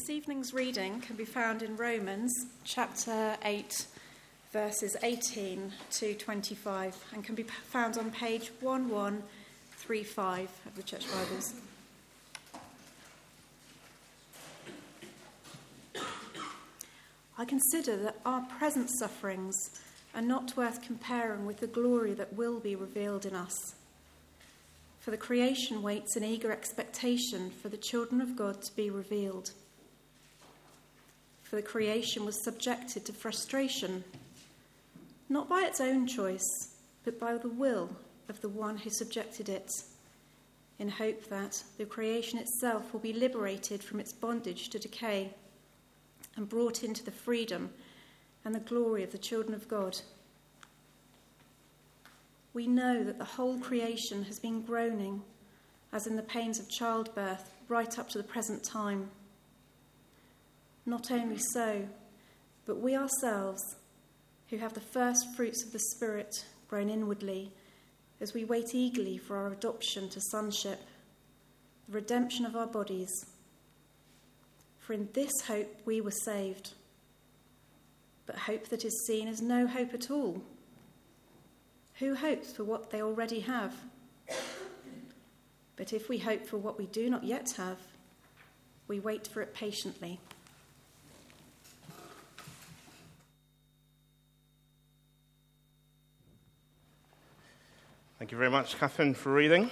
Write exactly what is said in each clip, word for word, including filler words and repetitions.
This evening's reading can be found in Romans chapter eight, verses eighteen to twenty-five, and can be found on page eleven thirty-five of the Church Bibles. I consider that our present sufferings are not worth comparing with the glory that will be revealed in us. For the creation waits in eager expectation for the children of God to be revealed. For the creation was subjected to frustration, not by its own choice, but by the will of the one who subjected it, in hope that the creation itself will be liberated from its bondage to decay and brought into the freedom and the glory of the children of God. We know that the whole creation has been groaning, as in the pains of childbirth, right up to the present time. Not only so, but we ourselves, who have the first fruits of the Spirit, groan inwardly, as we wait eagerly for our adoption to sonship, the redemption of our bodies. For in this hope we were saved. But hope that is seen is no hope at all. Who hopes for what they already have? But if we hope for what we do not yet have, we wait for it patiently. Thank you very much, Catherine, for reading.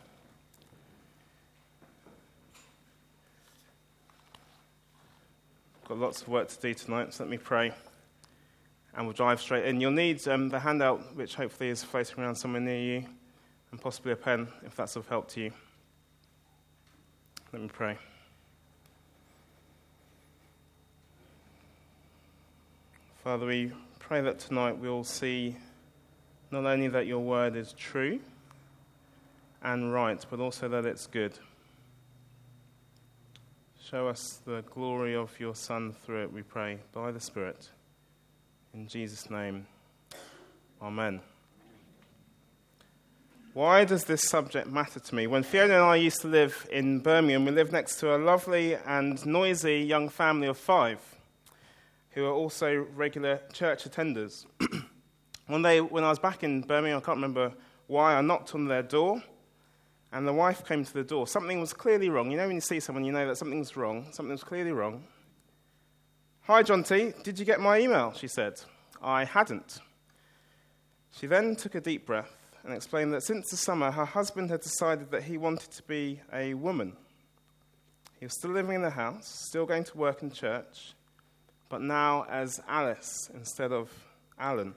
Got lots of work to do tonight, so let me pray, and we'll dive straight in. You'll need um, the handout, which hopefully is floating around somewhere near you, and possibly a pen, if that's of help to you. Let me pray. Father, we pray that tonight we'll see not only that your word is true and right, but also that it's good. Show us the glory of your Son through it, we pray, by the Spirit. In Jesus' name, amen. Why does this subject matter to me? When Fiona and I used to live in Birmingham, we lived next to a lovely and noisy young family of five who are also regular church attenders. One day when I was back in Birmingham, I can't remember why, I knocked on their door, and the wife came to the door. Something was clearly wrong. You know when you see someone, you know that something's wrong. Something was clearly wrong. "Hi, John T, did you get my email?" she said. I hadn't. She then took a deep breath and explained that since the summer, her husband had decided that he wanted to be a woman. He was still living in the house, still going to work in church, but now as Alice instead of Alan.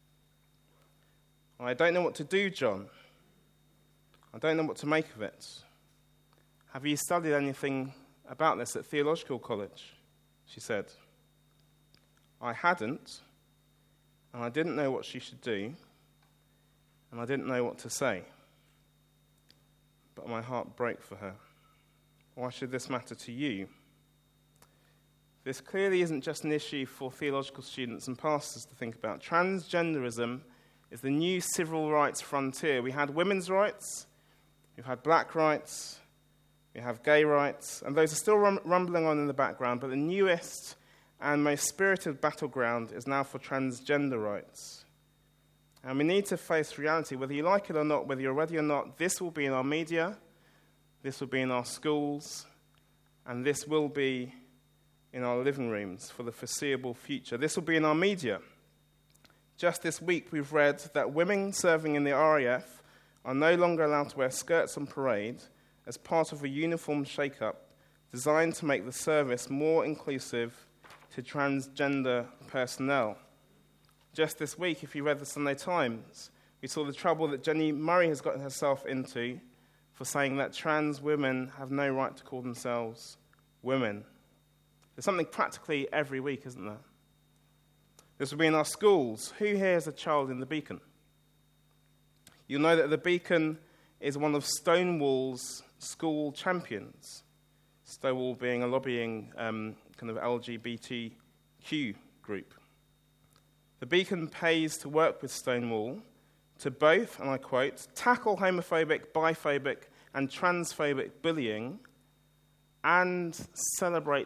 "I don't know what to do, John. I don't know what to make of it. Have you studied anything about this at theological college?" she said. I hadn't, and I didn't know what she should do, and I didn't know what to say. But my heart broke for her. Why should this matter to you? This clearly isn't just an issue for theological students and pastors to think about. Transgenderism is the new civil rights frontier. We had women's rights, we've had black rights, we have gay rights, and those are still rum- rumbling on in the background, but the newest and most spirited battleground is now for transgender rights. And we need to face reality, whether you like it or not, whether you're ready or not. This will be in our media, this will be in our schools, and this will be in our living rooms for the foreseeable future. This will be in our media. Just this week we've read that women serving in the R A F are no longer allowed to wear skirts on parade as part of a uniform shake-up designed to make the service more inclusive to transgender personnel. Just this week, if you read the Sunday Times, we saw the trouble that Jenny Murray has gotten herself into for saying that trans women have no right to call themselves women. There's something practically every week, isn't there? This will be in our schools. Who here is a child in the Beacon? You'll know that the Beacon is one of Stonewall's school champions. Stonewall being a lobbying um, kind of L G B T Q group. The Beacon pays to work with Stonewall to both, and I quote, tackle homophobic, biphobic, and transphobic bullying and celebrate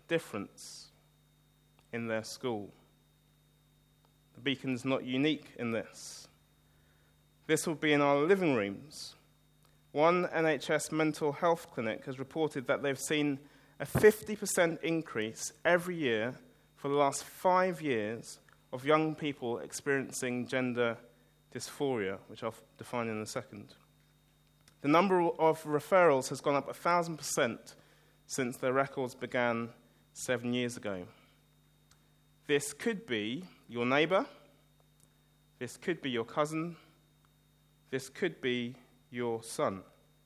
difference in their school. The Beacon's not unique in this. This will be in our living rooms. One N H S mental health clinic has reported that they've seen a fifty percent increase every year for the last five years of young people experiencing gender dysphoria, which I'll define in a second. The number of referrals has gone up one thousand percent since their records began seven years ago. This could be your neighbour. This could be your cousin. This could be your son.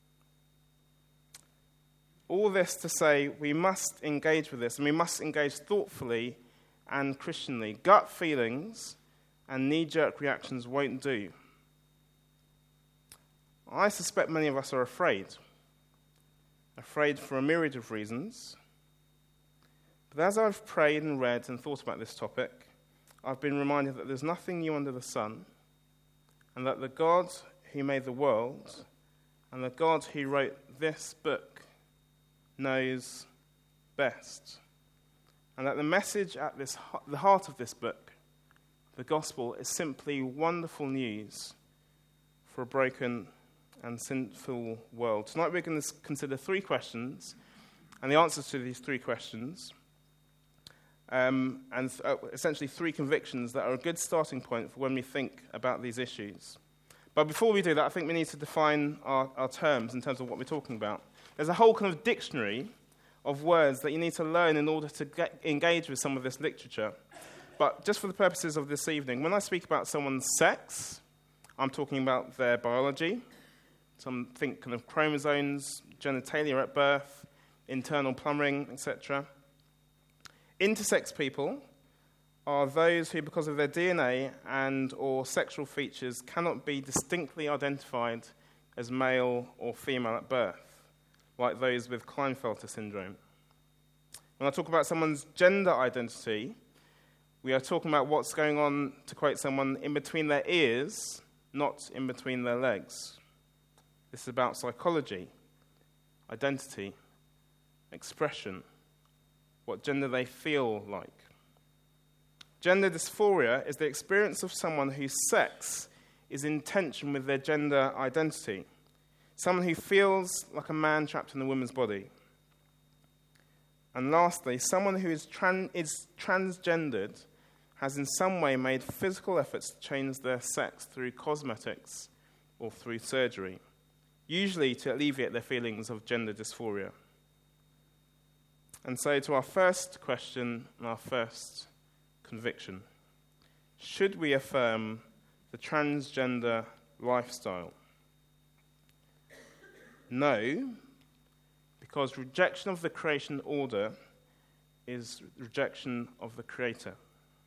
All this to say we must engage with this, and we must engage thoughtfully and Christianly. Gut feelings and knee-jerk reactions won't do. I suspect many of us are afraid. Afraid for a myriad of reasons. But as I've prayed and read and thought about this topic, I've been reminded that there's nothing new under the sun, and that the God who made the world and the God who wrote this book knows best. And that the message at this, the heart of this book, the gospel, is simply wonderful news for a broken and sinful world. Tonight we're going to consider three questions, and the answers to these three questions, um, and uh, essentially three convictions that are a good starting point for when we think about these issues. But before we do that, I think we need to define our, our terms in terms of what we're talking about. There's a whole kind of dictionary of words that you need to learn in order to get, engage with some of this literature. But just for the purposes of this evening, when I speak about someone's sex, I'm talking about their biology. Some think kind of chromosomes, genitalia at birth, internal plumbing, et cetera. Intersex people are those who, because of their D N A and or sexual features, cannot be distinctly identified as male or female at birth, like those with Klinefelter syndrome. When I talk about someone's gender identity, we are talking about what's going on, to quote someone, in between their ears, not in between their legs. This is about psychology, identity, expression, what gender they feel like. Gender dysphoria is the experience of someone whose sex is in tension with their gender identity. Someone who feels like a man trapped in a woman's body. And lastly, someone who is, tran- is transgendered has in some way made physical efforts to change their sex through cosmetics or through surgery, usually to alleviate their feelings of gender dysphoria. And so to our first question and our first conviction. Should we affirm the transgender lifestyle? No, because rejection of the creation order is rejection of the Creator.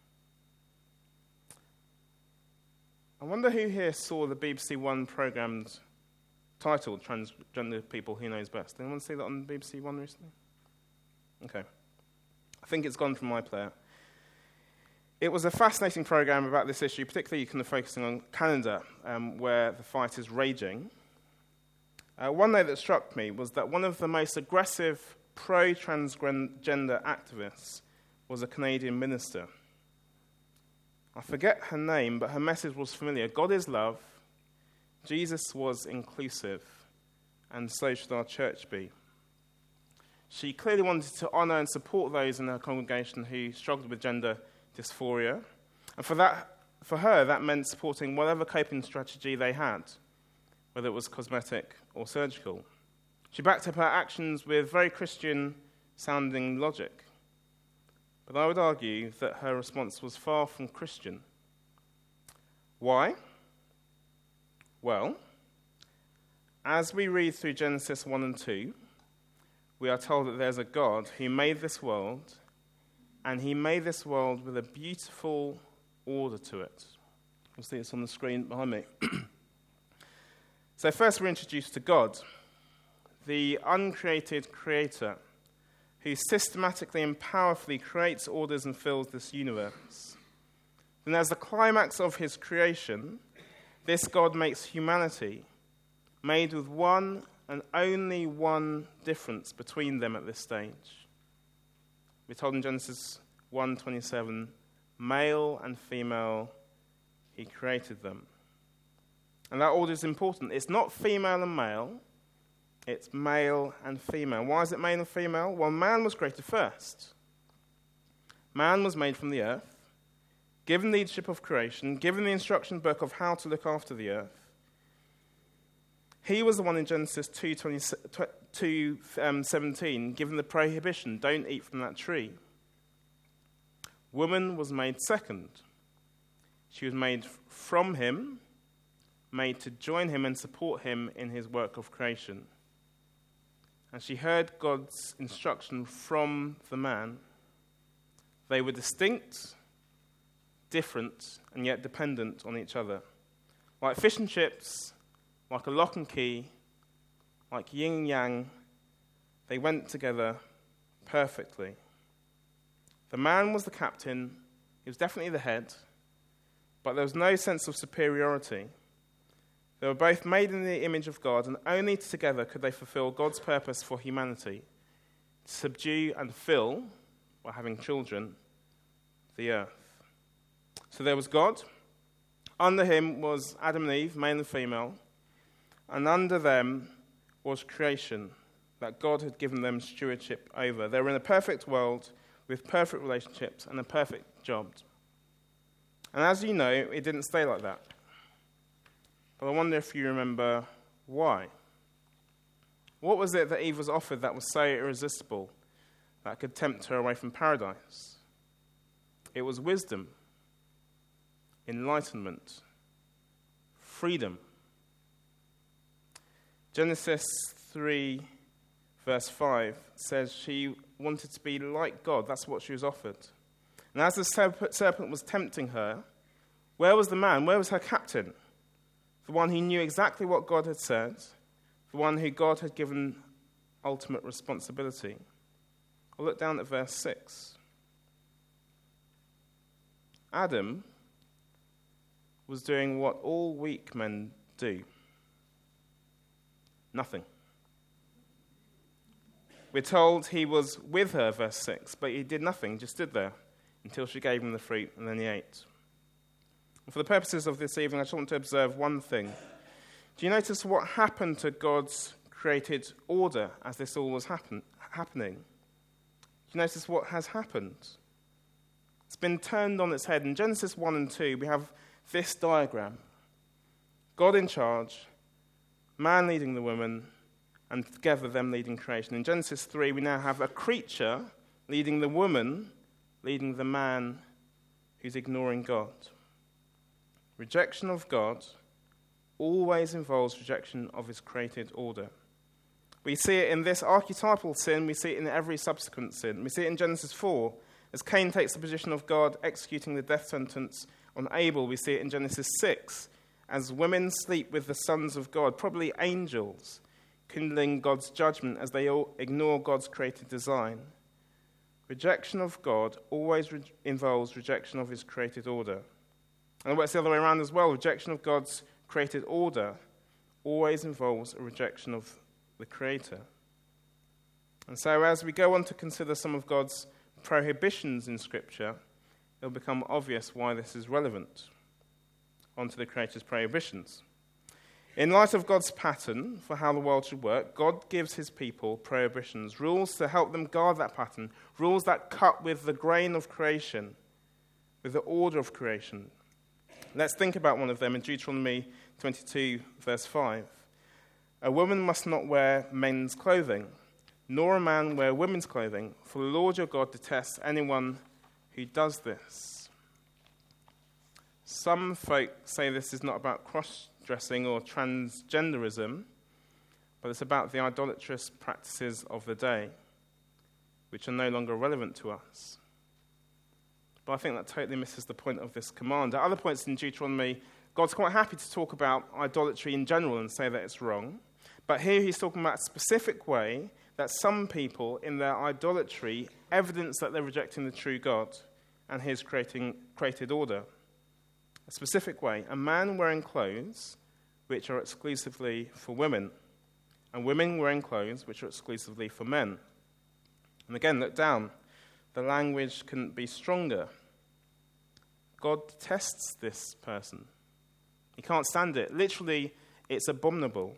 I wonder who here saw the B B C One programme titled Transgender People Who Knows Best. Anyone see that on B B C One recently? Okay. I think it's gone from my player. It was a fascinating programme about this issue, particularly kind of focusing on Canada, um, where the fight is raging. Uh, one note that struck me was that one of the most aggressive pro-transgender activists was a Canadian minister. I forget her name, but her message was familiar. God is love, Jesus was inclusive, and so should our church be. She clearly wanted to honour and support those in her congregation who struggled with gender dysphoria. And for that, for her, that meant supporting whatever coping strategy they had, whether it was cosmetic or surgical. She backed up her actions with very Christian-sounding logic. But I would argue that her response was far from Christian. Why? Well, as we read through Genesis one and two, we are told that there's a God who made this world, and he made this world with a beautiful order to it. You'll see it's on the screen behind me. So first we're introduced to God, the uncreated creator, who systematically and powerfully creates, orders, and fills this universe. Then as the climax of his creation, this God makes humanity, made with one and only one difference between them at this stage. We're told in Genesis one twenty-seven, male and female, he created them. And that order is important. It's not female and male, it's male and female. Why is it male and female? Well, man was created first. Man was made from the earth, given the leadership of creation, given the instruction book of how to look after the earth. He was the one in Genesis two seventeen given the prohibition, don't eat from that tree. Woman was made second. She was made from him, made to join him and support him in his work of creation. And she heard God's instruction from the man. They were distinct, different, and yet dependent on each other. Like fish and chips, like a lock and key, like yin and yang, they went together perfectly. The man was the captain, he was definitely the head, but there was no sense of superiority. They were both made in the image of God, and only together could they fulfill God's purpose for humanity, to subdue and fill, by having children, the earth. So there was God. Under him was Adam and Eve, male and female, and under them was creation that God had given them stewardship over. They were in a perfect world with perfect relationships and a perfect job. And as you know, it didn't stay like that. But I wonder if you remember why. What was it that Eve was offered that was so irresistible that could tempt her away from paradise? It was wisdom, enlightenment, freedom. Genesis three, verse five says she wanted to be like God. That's what she was offered. And as the serpent was tempting her, where was the man? Where was her captain? The one who knew exactly what God had said, the one who God had given ultimate responsibility. I'll look down at verse six. Adam was doing what all weak men do. Nothing. We're told he was with her, verse six, but he did nothing, just stood there until she gave him the fruit, and then he ate. And for the purposes of this evening, I just want to observe one thing. Do you notice what happened to God's created order as this all was happen- happening? Do you notice what has happened? It's been turned on its head. In Genesis one and two, we have this diagram. God in charge, man leading the woman, and together them leading creation. In Genesis three, we now have a creature leading the woman, leading the man who's ignoring God. Rejection of God always involves rejection of his created order. We see it in this archetypal sin, we see it in every subsequent sin. We see it in Genesis four, as Cain takes the position of God executing the death sentence on Abel. We see it in Genesis six, as women sleep with the sons of God, probably angels, kindling God's judgment as they all ignore God's created design. Rejection of God always re- involves rejection of his created order. And it's the other way around as well. Rejection of God's created order always involves a rejection of the Creator. And so as we go on to consider some of God's prohibitions in Scripture, it'll become obvious why this is relevant. On to the Creator's prohibitions. In light of God's pattern for how the world should work, God gives his people prohibitions, rules to help them guard that pattern, rules that cut with the grain of creation, with the order of creation. Let's think about one of them in Deuteronomy twenty-two, verse five. A woman must not wear men's clothing, nor a man wear women's clothing, for the Lord your God detests anyone who does this. Some folk say this is not about cross-dressing or transgenderism, but it's about the idolatrous practices of the day, which are no longer relevant to us. But I think that totally misses the point of this command. At other points in Deuteronomy, God's quite happy to talk about idolatry in general and say that it's wrong. But here he's talking about a specific way that some people in their idolatry evidence that they're rejecting the true God and his creating, created order. A specific way. A man wearing clothes which are exclusively for women, and women wearing clothes which are exclusively for men. And again, look down. the language couldn't be stronger. God detests this person. He can't stand it. Literally, it's abominable.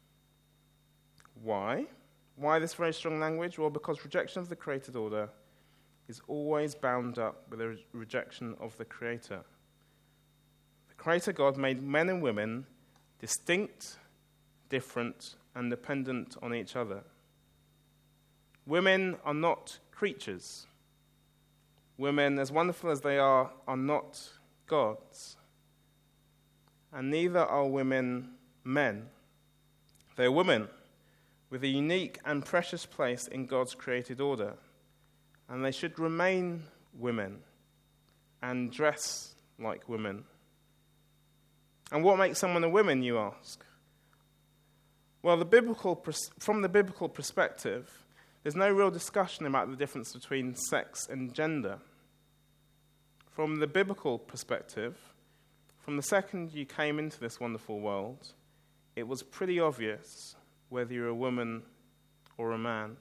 Why? Why this very strong language? Well, because rejection of the created order is always bound up with a re- rejection of the Creator. The Creator God made men and women distinct, different, and dependent on each other. Women are not creatures. Women, as wonderful as they are, are not gods. And neither are women men. They're women with a unique and precious place in God's created order. And they should remain women and dress like women. And what makes someone a woman, you ask? Well, the biblical, from the biblical perspective, there's no real discussion about the difference between sex and gender. From the biblical perspective, from the second you came into this wonderful world, it was pretty obvious whether you're a woman or a man.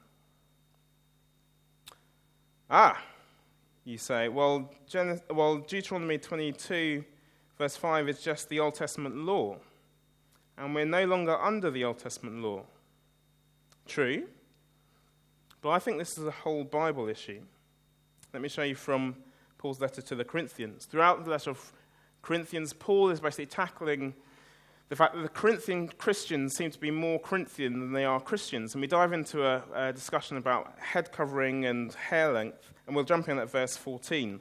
Ah, you say, well, Gen- well, Deuteronomy twenty-two, verse five is just the Old Testament law, and we're no longer under the Old Testament law. True, but I think this is a whole Bible issue. Let me show you from Paul's letter to the Corinthians. Throughout the letter of Corinthians, Paul is basically tackling the fact that the Corinthian Christians seem to be more Corinthian than they are Christians. And we dive into a, a discussion about head covering and hair length, and we'll jump in at verse fourteen.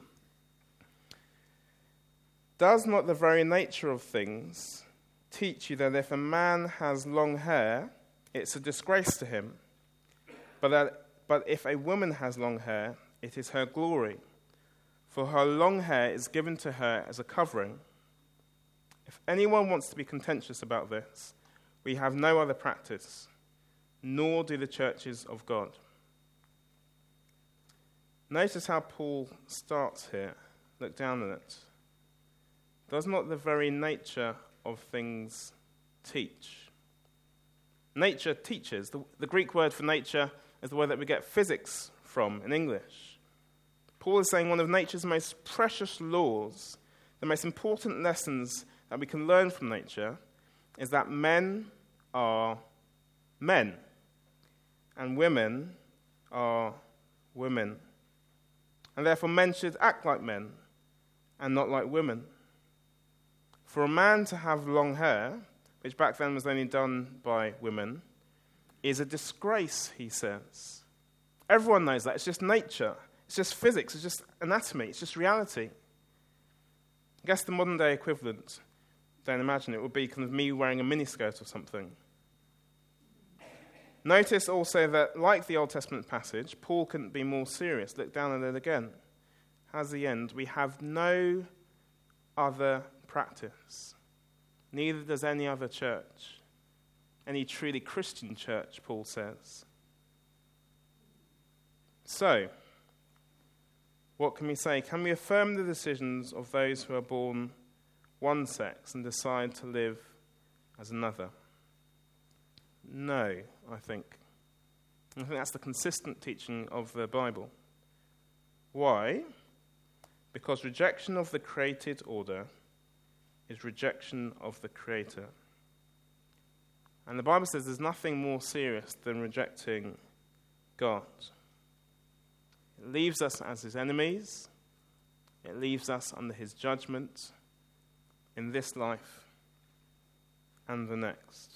Does not the very nature of things teach you that if a man has long hair, it's a disgrace to him? But, that, but if a woman has long hair, it is her glory, for her long hair is given to her as a covering. If anyone wants to be contentious about this, we have no other practice, nor do the churches of God. Notice how Paul starts here. Look down at it. Does not the very nature of things teach? Nature teaches. The, the Greek word for nature is the word that we get physics from in English. Paul is saying one of nature's most precious laws, the most important lessons that we can learn from nature, is that men are men and women are women. And therefore men should act like men and not like women. For a man to have long hair, which back then was only done by women, is a disgrace, he says. Everyone knows that. It's just nature. It's just physics. It's just anatomy. It's just reality. I guess the modern day equivalent, don't imagine it, would be kind of me wearing a miniskirt or something. Notice also that, like the Old Testament passage, Paul couldn't be more serious. Look down at it again. How's the end? We have no other practice. Neither does any other church. Any truly Christian church, Paul says. So, what can we say? Can we affirm the decisions of those who are born one sex and decide to live as another? No, I think. I think that's the consistent teaching of the Bible. Why? Because rejection of the created order is rejection of the Creator. And the Bible says there's nothing more serious than rejecting God. It leaves us as his enemies. It leaves us under his judgment in this life and the next.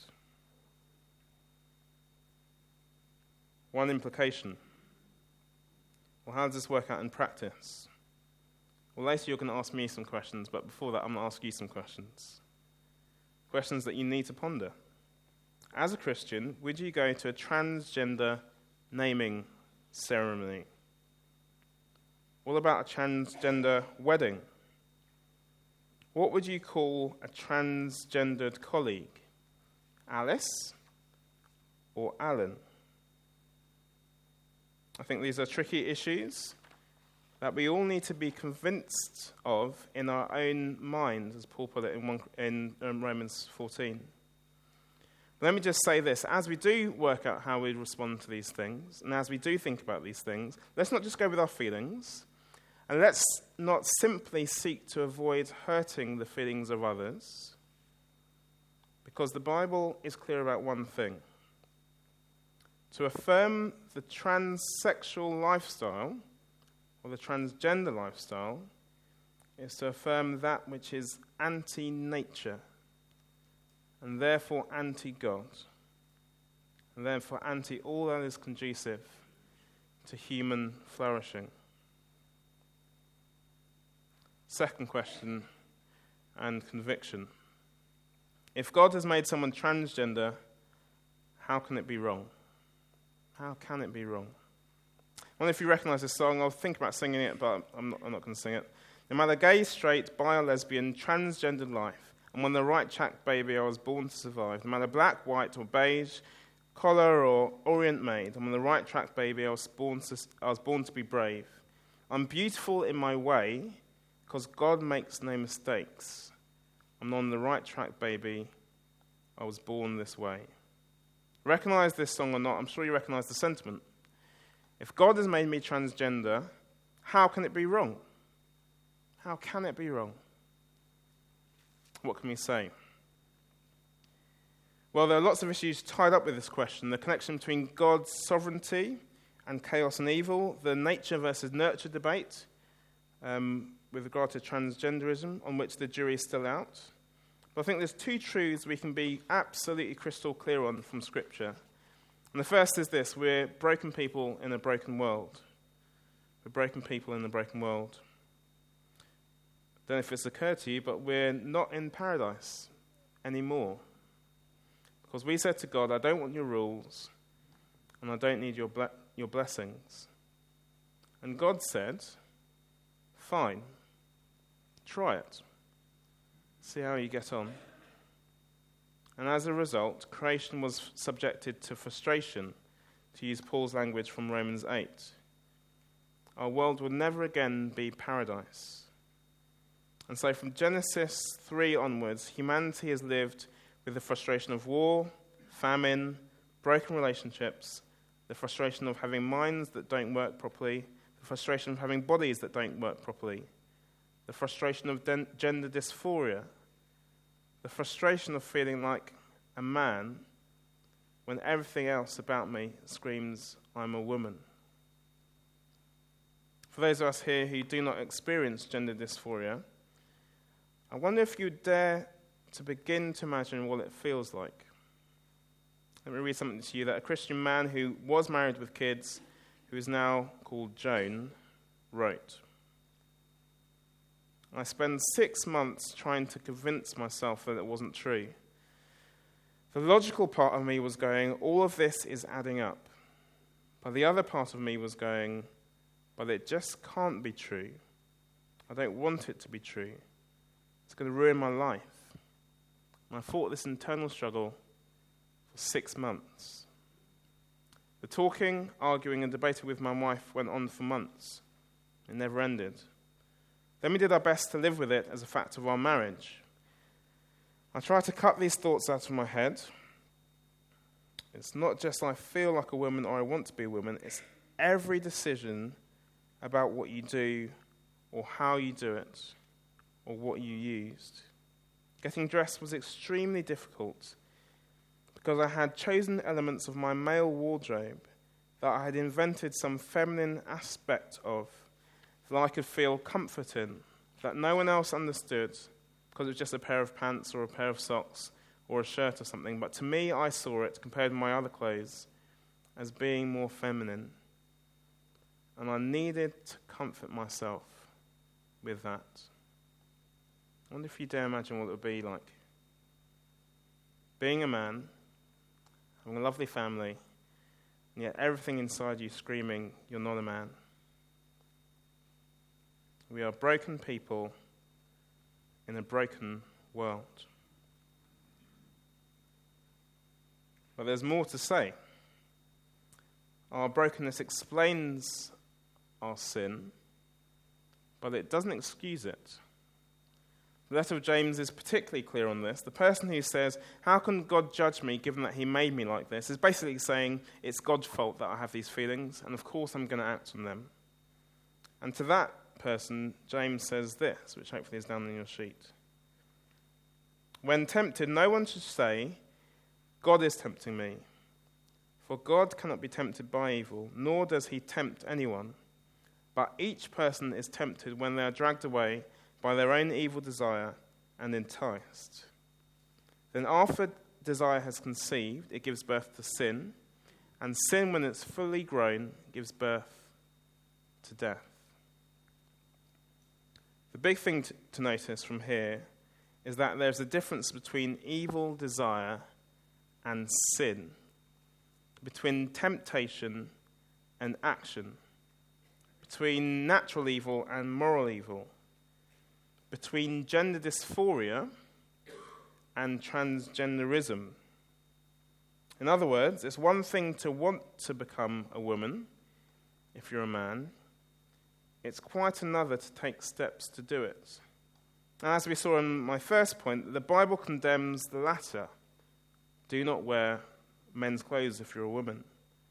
One implication. Well, how does this work out in practice? Well, later you're going to ask me some questions, but before that I'm going to ask you some questions. Questions that you need to ponder. As a Christian, would you go to a transgender naming ceremony? What about a transgender wedding? What would you call a transgendered colleague? Alice or Alan? I think these are tricky issues that we all need to be convinced of in our own minds, as Paul put it in, one, in um, Romans fourteen. But let me just say this. As we do work out how we respond to these things, and as we do think about these things, let's not just go with our feelings, and let's not simply seek to avoid hurting the feelings of others, because the Bible is clear about one thing. To affirm the transsexual lifestyle, or the transgender lifestyle, is to affirm that which is anti-nature, and therefore anti-God, and therefore anti all that is conducive to human flourishing. Second question, and conviction. If God has made someone transgender, how can it be wrong? How can it be wrong? I wonder if you recognize this song. I'll think about singing it, but I'm not, I'm not going to sing it. No matter gay, straight, bi or lesbian, transgendered life, I'm on the right track, baby, I was born to survive. No matter black, white, or beige, collar or orient made, I'm on the right track, baby, I was born to, I was born to be brave. I'm beautiful in my way, because God makes no mistakes. I'm on the right track, baby, I was born this way. Recognize this song or not, I'm sure you recognize the sentiment. If God has made me transgender, how can it be wrong? How can it be wrong? What can we say? Well, there are lots of issues tied up with this question. The connection between God's sovereignty and chaos and evil, the nature versus nurture debate um, with regard to transgenderism, on which the jury is still out. But I think there's two truths we can be absolutely crystal clear on from Scripture. And the first is this: we're broken people in a broken world. We're broken people in a broken world. I don't know if it's occurred to you, but we're not in paradise anymore. Because we said to God, I don't want your rules, and I don't need your ble- your blessings. And God said, fine, try it. See how you get on. And as a result, creation was subjected to frustration, to use Paul's language from Romans eight. Our world will never again be paradise. And so from Genesis three onwards, humanity has lived with the frustration of war, famine, broken relationships, the frustration of having minds that don't work properly, the frustration of having bodies that don't work properly, the frustration of den- gender dysphoria, the frustration of feeling like a man when everything else about me screams, I'm a woman. For those of us here who do not experience gender dysphoria, I wonder if you dare to begin to imagine what it feels like. Let me read something to you that a Christian man who was married with kids, who is now called Joan, wrote. I spent six months trying to convince myself that it wasn't true. The logical part of me was going, all of this is adding up. But the other part of me was going, but it just can't be true. I don't want it to be true. It's going to ruin my life. And I fought this internal struggle for six months. The talking, arguing, and debating with my wife went on for months. It never ended. Then we did our best to live with it as a fact of our marriage. I tried to cut these thoughts out of my head. It's not just I feel like a woman or I want to be a woman. It's every decision about what you do or how you do it or what you used. Getting dressed was extremely difficult because I had chosen elements of my male wardrobe that I had invented some feminine aspect of, that I could feel comfort in, that no one else understood because it was just a pair of pants or a pair of socks or a shirt or something. But to me, I saw it, compared to my other clothes, as being more feminine. And I needed to comfort myself with that. I wonder if you dare imagine what it would be like. Being a man, having a lovely family, and yet everything inside you screaming, you're not a man. We are broken people in a broken world. But there's more to say. Our brokenness explains our sin, but it doesn't excuse it. The letter of James is particularly clear on this. The person who says, how can God judge me given that he made me like this, is basically saying it's God's fault that I have these feelings, and of course I'm going to act on them. And to that person, James says this, which hopefully is down on your sheet. When tempted, no one should say, God is tempting me. For God cannot be tempted by evil, nor does he tempt anyone. But each person is tempted when they are dragged away by their own evil desire and enticed. Then after desire has conceived, it gives birth to sin, and sin, when it's fully grown, gives birth to death. The big thing to, to notice from here is that there's a difference between evil desire and sin, between temptation and action, between natural evil and moral evil, between gender dysphoria and transgenderism. In other words, it's one thing to want to become a woman, if you're a man. It's quite another to take steps to do it. And as we saw in my first point, the Bible condemns the latter. Do not wear men's clothes if you're a woman,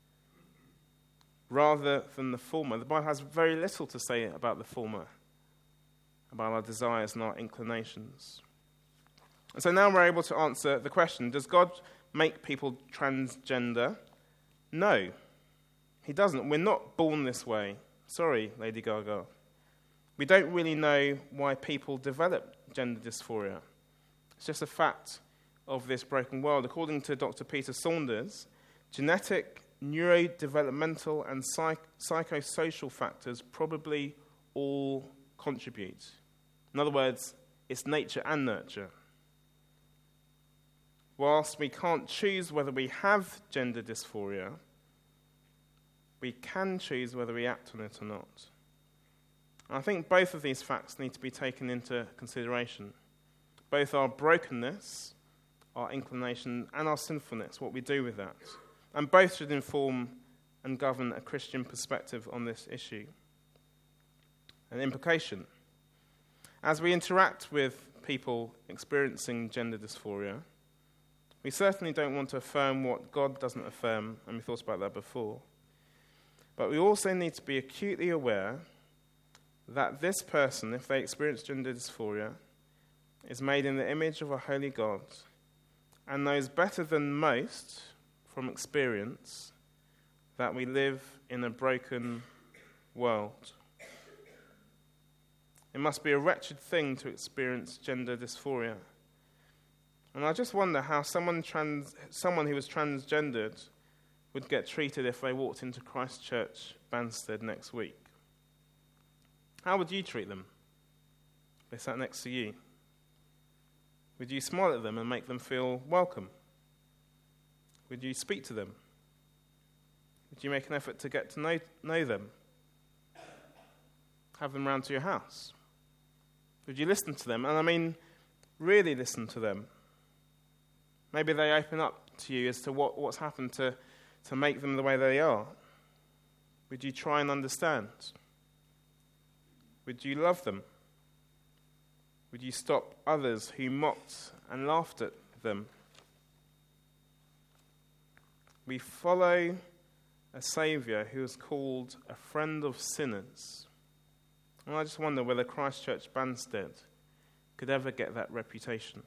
rather than the former. The Bible has very little to say about the former, about our desires and our inclinations. And so now we're able to answer the question, does God make people transgender? No, he doesn't. We're not born this way. Sorry, Lady Gaga. We don't really know why people develop gender dysphoria. It's just a fact of this broken world. According to Doctor Peter Saunders, genetic, neurodevelopmental, and psych- psychosocial factors probably all contribute. In other words, it's nature and nurture. Whilst we can't choose whether we have gender dysphoria, we can choose whether we act on it or not. And I think both of these facts need to be taken into consideration. Both our brokenness, our inclination, and our sinfulness, what we do with that. And both should inform and govern a Christian perspective on this issue. An implication. As we interact with people experiencing gender dysphoria, we certainly don't want to affirm what God doesn't affirm, and we thought about that before. But we also need to be acutely aware that this person, if they experience gender dysphoria, is made in the image of a holy God and knows better than most from experience that we live in a broken world. It must be a wretched thing to experience gender dysphoria. And I just wonder how someone trans, someone who was transgendered would get treated if they walked into Christchurch, Banstead next week. How would you treat them if they sat next to you? Would you smile at them and make them feel welcome? Would you speak to them? Would you make an effort to get to know, know them? Have them round to your house? Would you listen to them? And I mean, really listen to them. Maybe they open up to you as to what, what's happened to, to make them the way they are. Would you try and understand? Would you love them? Would you stop others who mocked and laughed at them? We follow a Saviour who is called a friend of sinners. And I just wonder whether Christchurch Banstead could ever get that reputation.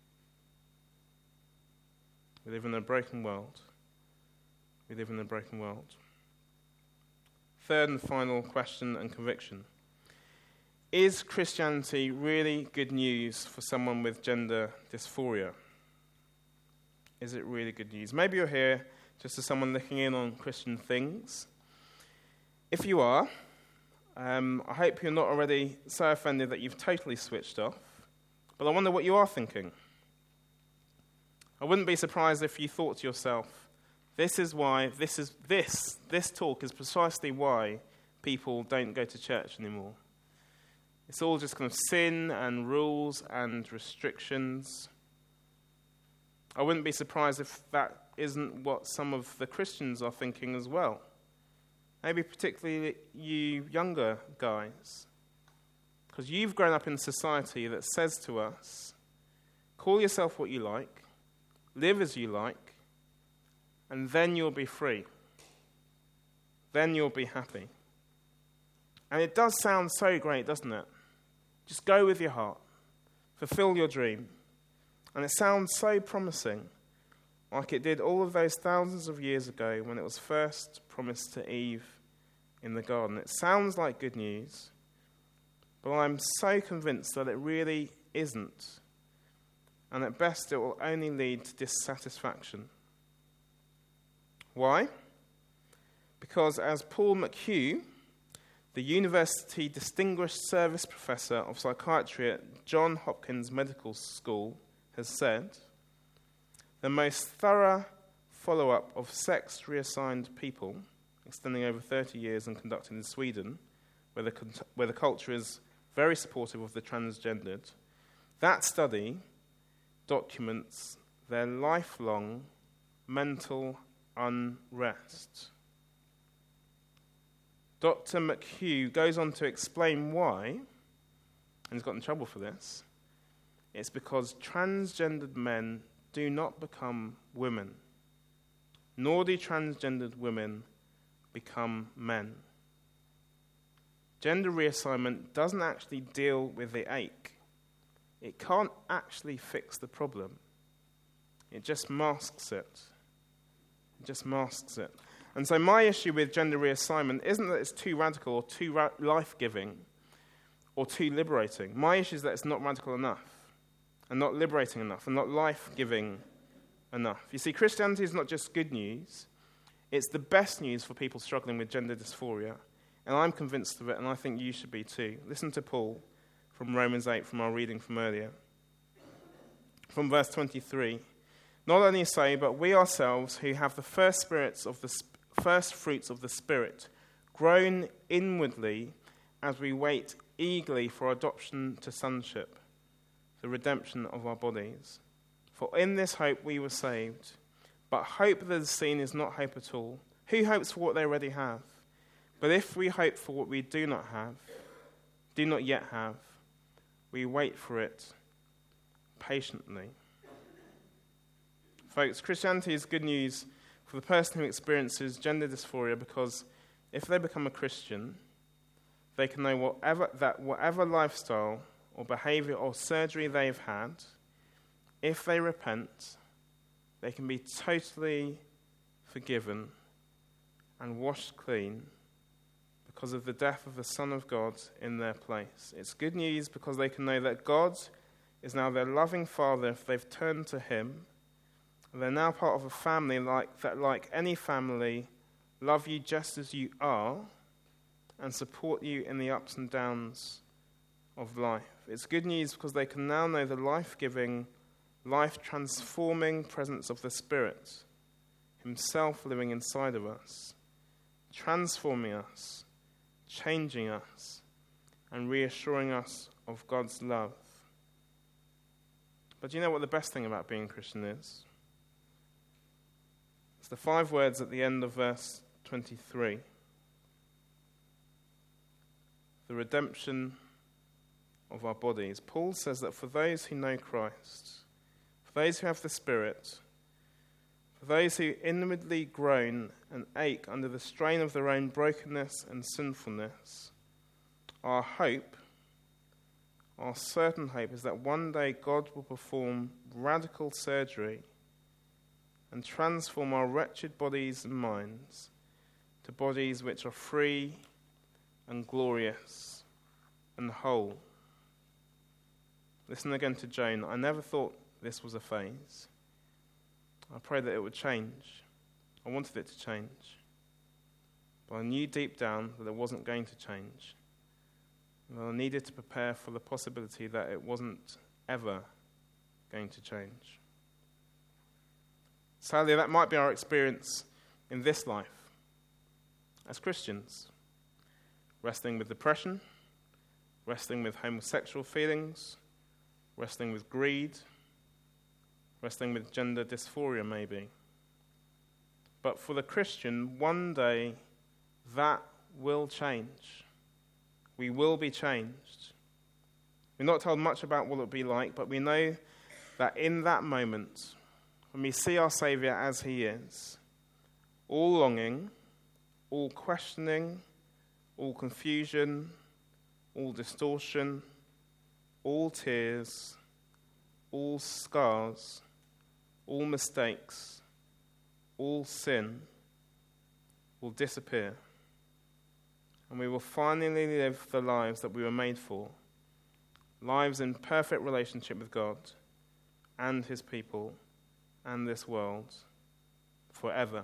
We live in a broken world. We live in a broken world. Third and final question and conviction. Is Christianity really good news for someone with gender dysphoria? Is it really good news? Maybe you're here just as someone looking in on Christian things. If you are, um, I hope you're not already so offended that you've totally switched off. But I wonder what you are thinking. I wouldn't be surprised if you thought to yourself, this is why, this is this, this talk is precisely why people don't go to church anymore. It's all just kind of sin and rules and restrictions. I wouldn't be surprised if that isn't what some of the Christians are thinking as well. Maybe particularly you younger guys. Because you've grown up in a society that says to us, call yourself what you like, live as you like, and then you'll be free. Then you'll be happy. And it does sound so great, doesn't it? Just go with your heart. Fulfill your dream. And it sounds so promising, like it did all of those thousands of years ago when it was first promised to Eve in the garden. It sounds like good news, but I'm so convinced that it really isn't. And at best, it will only lead to dissatisfaction. Why? Because as Paul McHugh, the University Distinguished Service Professor of Psychiatry at Johns Hopkins Medical School, has said, the most thorough follow-up of sex reassigned people, extending over thirty years and conducted in Sweden, where the, where the culture is very supportive of the transgendered, that study documents their lifelong mental unrest. Doctor McHugh goes on to explain why, and he's got in trouble for this. It's because transgendered men do not become women, nor do transgendered women become men. Gender reassignment doesn't actually deal with the ache. It can't actually fix the problem. It just masks it. It just masks it. And so my issue with gender reassignment isn't that it's too radical or too ra- life-giving or too liberating. My issue is that it's not radical enough and not liberating enough and not life-giving enough. You see, Christianity is not just good news. It's the best news for people struggling with gender dysphoria. And I'm convinced of it, and I think you should be too. Listen to Paul from Romans eight, from our reading from earlier. From verse twenty-three. Not only so, but we ourselves who have the first spirits of the sp- first fruits of the Spirit, groan inwardly as we wait eagerly for adoption to sonship, the redemption of our bodies. For in this hope we were saved. But hope that is seen is not hope at all. Who hopes for what they already have? But if we hope for what we do not have, do not yet have, we wait for it patiently. Folks, Christianity is good news for the person who experiences gender dysphoria, because if they become a Christian, they can know whatever, that whatever lifestyle or behavior or surgery they've had, if they repent, they can be totally forgiven and washed clean because of the death of the Son of God in their place. It's good news because they can know that God is now their loving Father if they've turned to him. They're now part of a family like that, like any family, love you just as you are and support you in the ups and downs of life. It's good news because they can now know the life-giving, life-transforming presence of the Spirit, himself living inside of us, transforming us, changing us, and reassuring us of God's love. But do you know what the best thing about being a Christian is? It's the five words at the end of verse twenty-three. The redemption of our bodies. Paul says that for those who know Christ, for those who have the Spirit, for those who inwardly groan and ache under the strain of their own brokenness and sinfulness, our hope, our certain hope, is that one day God will perform radical surgery and transform our wretched bodies and minds to bodies which are free and glorious and whole. Listen again to Joan. I never thought this was a phase. I prayed that it would change. I wanted it to change. But I knew deep down that it wasn't going to change. And I needed to prepare for the possibility that it wasn't ever going to change. Sadly, that might be our experience in this life as Christians. Wrestling with depression, wrestling with homosexual feelings, wrestling with greed, wrestling with gender dysphoria maybe. But for the Christian, one day that will change. We will be changed. We're not told much about what it will be like, but we know that in that moment, when we see our Saviour as he is, all longing, all questioning, all confusion, all distortion, all tears, all scars, all mistakes, all sin will disappear, and we will finally live the lives that we were made for, lives in perfect relationship with God and his people and this world forever.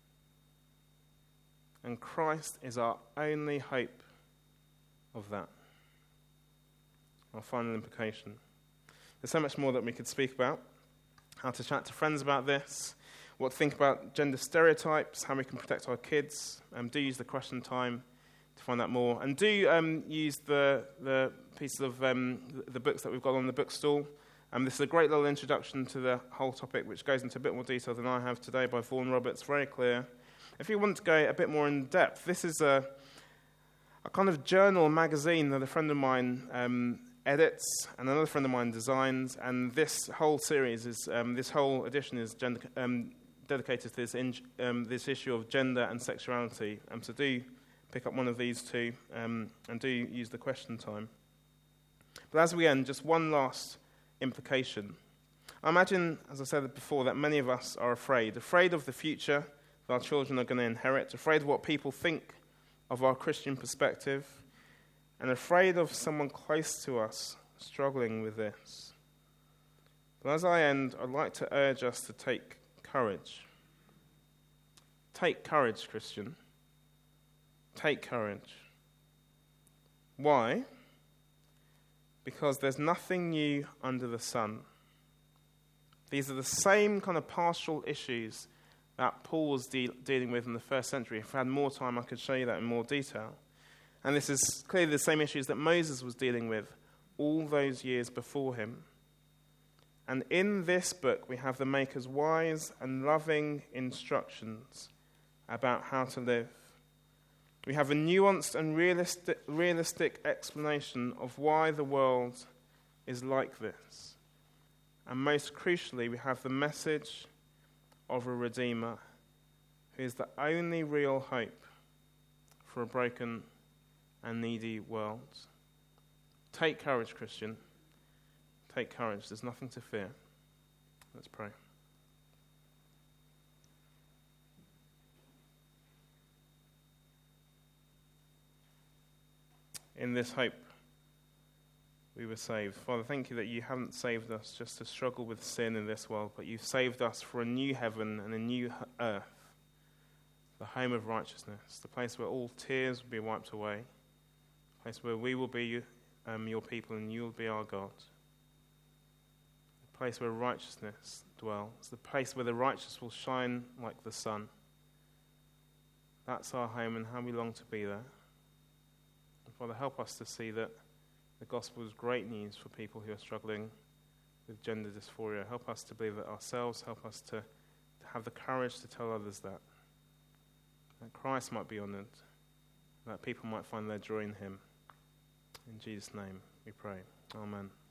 And Christ is our only hope of that. Our final implication. There's so much more that we could speak about. How to chat to friends about this, what to think about gender stereotypes, how we can protect our kids. Um, do use the question time to find out more. And do um, use the the pieces of um, the books that we've got on the bookstall. Um, this is a great little introduction to the whole topic, which goes into a bit more detail than I have today, by Vaughan Roberts, very clear. If you want to go a bit more in depth, this is a, a kind of journal magazine that a friend of mine um, edits and another friend of mine designs, and this whole series is, um, this whole edition is gender, um, dedicated to this, in, um, this issue of gender and sexuality. Um, so do pick up one of these two um, and do use the question time. But as we end, just one last implication. I imagine, as I said before, that many of us are afraid, afraid of the future that our children are going to inherit, afraid of what people think of our Christian perspective, and afraid of someone close to us struggling with this. But as I end, I'd like to urge us to take courage. Take courage, Christian. Take courage. Why? Because there's nothing new under the sun. These are the same kind of pastoral issues that Paul was de- dealing with in the first century. If I had more time, I could show you that in more detail. And this is clearly the same issues that Moses was dealing with all those years before him. And in this book, we have the Maker's wise and loving instructions about how to live. We have a nuanced and realistic, realistic explanation of why the world is like this. And most crucially, we have the message of a Redeemer who is the only real hope for a broken and needy world. Take courage, Christian. Take courage. There's nothing to fear. Let's pray. In this hope, we were saved. Father, thank you that you haven't saved us just to struggle with sin in this world, but you've saved us for a new heaven and a new earth, the home of righteousness, the place where all tears will be wiped away, the place where we will be um, your people and you will be our God, the place where righteousness dwells, the place where the righteous will shine like the sun. That's our home, and how we long to be there. And Father, help us to see that the gospel is great news for people who are struggling with gender dysphoria. Help us to believe that ourselves. Help us to, to have the courage to tell others that. That Christ might be honoured. That people might find their joy in him. In Jesus' name we pray. Amen.